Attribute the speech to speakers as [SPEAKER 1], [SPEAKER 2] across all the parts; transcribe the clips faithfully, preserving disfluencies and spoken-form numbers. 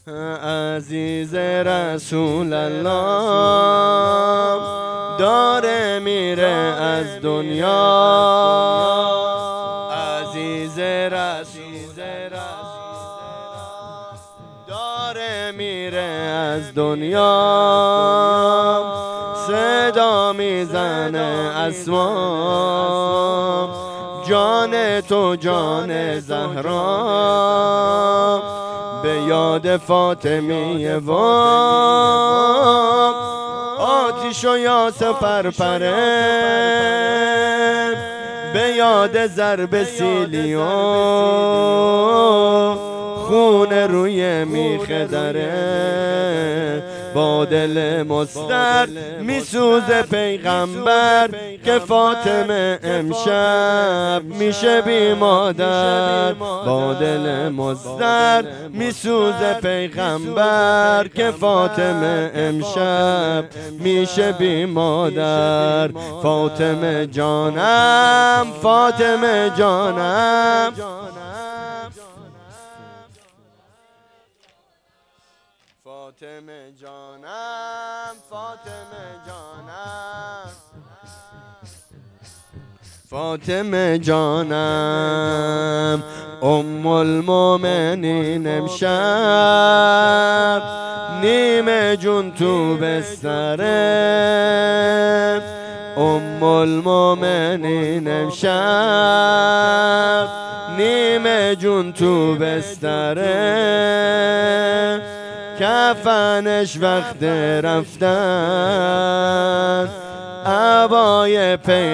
[SPEAKER 1] عزیز رسول الله داره میره از دنیا. عزیز رسول داره میره از دنیا. صدا میزنه اسما جان تو جان زهرا به یاد فاطمیه و آتیش و یاس پرپره به یاد ضرب سیلی و خون روی میخ دره. با دل مستر میسوزه پیغمبر که فاطمه امشب میشه بی مادر. با دل مستر میسوزه پیغمبر که فاطمه امشب میشه بی مادر. فاطمه جانم فاطمه جانم فاطمه جانم فاطمه جانم فاطمه جانم ام المؤمنین امشب نیمه جون تو بستره. ام المؤمنین امشب نیمه جون تو بستره. کفنش وقت رفتن عبای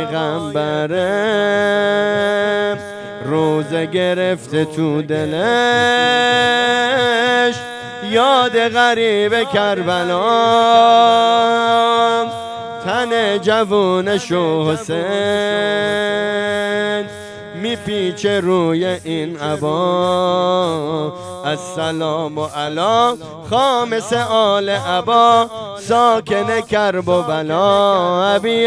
[SPEAKER 1] پیغمبره. روزه گرفته تو دلش یاد غریب کربلا. تن جوونش و حسین میپیچه روی این عبا. السلام علی خامس آل عبا ساکن کرب و بلا ابی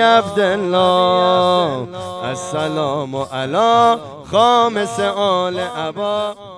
[SPEAKER 1] عبدالله. السلام علی خامس آل عبا.